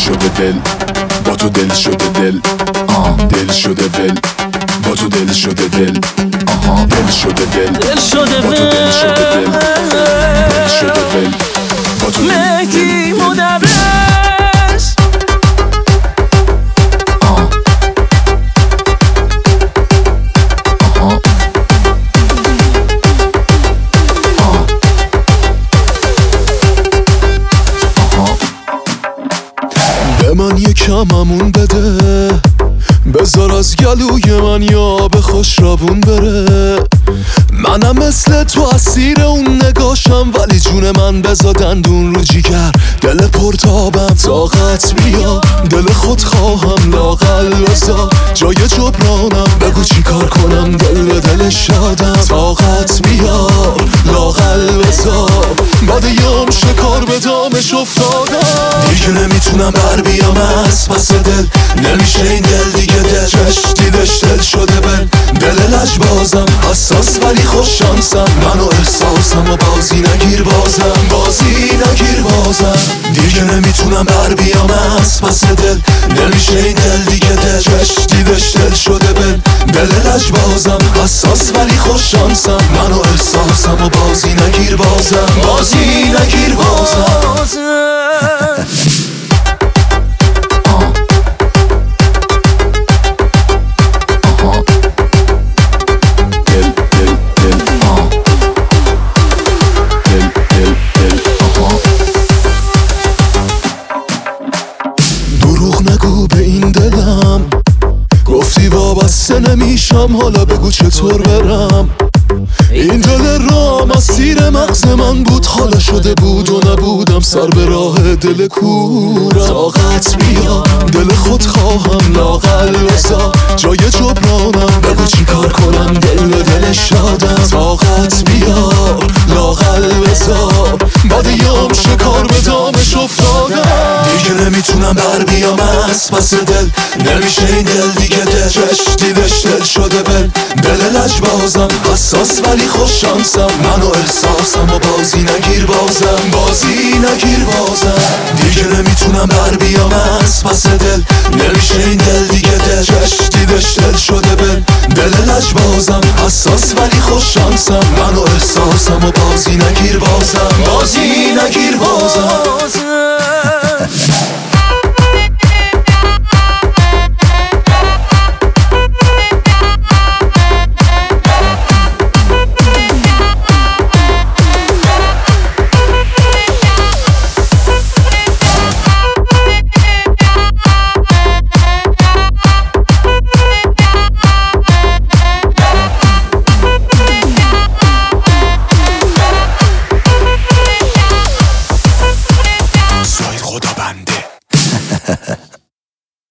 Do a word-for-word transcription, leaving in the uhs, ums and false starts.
شده ول، با تو دل شده دل، آه دل شده ول، با تو دل شده ول، آها دل شده ول، دل شده با تو دل شده دل، دل شده ول، با تو مهدی مدرس. آه آها آه آها به من یکممون بده، بذار از گلوی من یا به خوش روون بره. منم مثل تو اسیر اون نگاشم، ولی جون من بذار دندون رو جیگر. دل پرتابم طاقت بیا، دل خود خواهم لاغل بذار. جای جبرانم بگو چی کار کنم، دل به دل شادم. طاقت بیا لاغل بذار، بعد یام شکار به دامش افتادم. دیگه نمیتونم بر بیام از پس دل، نمیشه این دل دیگه دل دیدش دل شده بل. دل لجبازم حساس ولی خوش شانسم، منو احساسم و بازی نگیر بازم، بازی نگیر بازم. دیگه نمیتونم بر بیام از پس دل، نمیشه این دل دیگه دل دیدش دل شده بل. دل لجبازم حساس ولی خوش شانسم، منو احساسم و بازی نگیر بازم، بازی نگیر بازم. دروغ نگو به این دلم، گفتی وابسته نمیشم، حالا بگو چطور برم. این دل رام اسیر مغز من بود، حالا شده بود و نبودم سر به راه دل کورم. طاقت بیا دل خود خواهم لاغل بذار، جای جبرانم بگو چی کار کنم، دل به دل شادم. طاقت بیا لاغل بذار، بعد یام شکار به دامش افتادم. دیگه نمیتونم بر بیام از پس دل، نمیشه این دل دیگه دل دیدش دل شده بل. دل لجبازم حساس ولی خوش شانسم، منو احساسم و بازی نگیر بازم، بازی نگیر بازم. دیگه نمیتونم بر بیام از پس دل، نمیشه این دل دیگه دل دیدش دل شده بل. دل لجبازم حساس ولی خوش شانسم، منو احساسم و بازی نگیر بازم، بازی نگیر بازم.